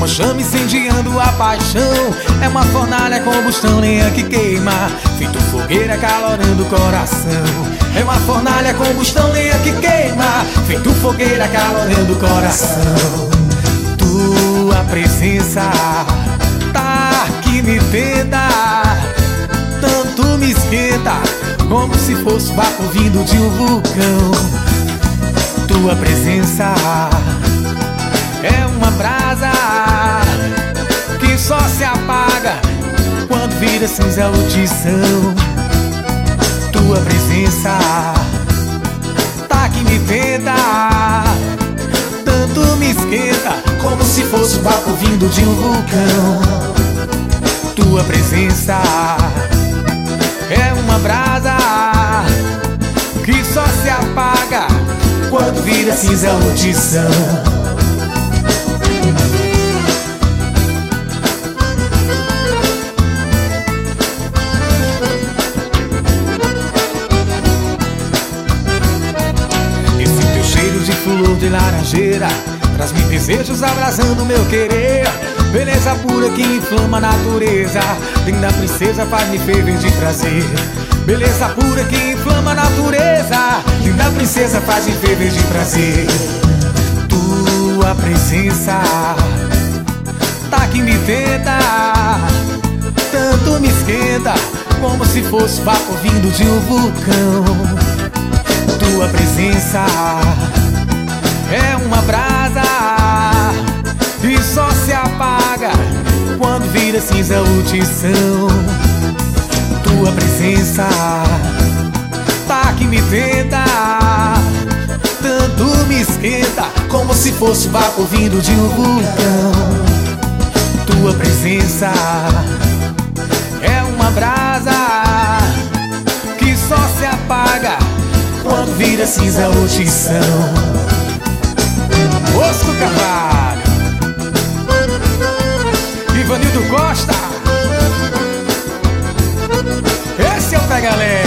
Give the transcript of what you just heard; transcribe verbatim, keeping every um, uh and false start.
uma chama incendiando a paixão. É uma fornalha, combustão, lenha que queima, feito fogueira calorando o coração. É uma fornalha, combustão, lenha que queima, feito fogueira calorando o coração. Tua presença tá que me tenta, tanto me esquenta, como se fosse vapor vindo de um vulcão. Tua presença é uma brasa que só se apaga quando vira cinza ou tição. Tua presença tá que me tenta, tanto me esquenta, como se fosse vapor vindo de um vulcão. Tua presença é uma brasa que só se apaga quando vira cinza ou tição. Esse teu cheiro de flor de laranjeira traz-me desejos abrasando meu querer. Beleza pura que inflama a natureza, linda princesa faz-me ferver de prazer. Beleza pura que inflama a natureza, linda princesa faz-me ferver de prazer. Tua presença tá que me tenta, tanto me esquenta, como se fosse vapor vindo de um vulcão. Tua presença é uma brasa que só se apaga quando vira cinza ou tição. Tua presença tá que me tenta, tanto me esquenta, como se fosse vapor vindo de um vulcão. Tua presença é uma brasa que só se apaga quando vira cinza ou tição. Bosco Carvalho, Ivanildo Costa, esse é o Pega Leve.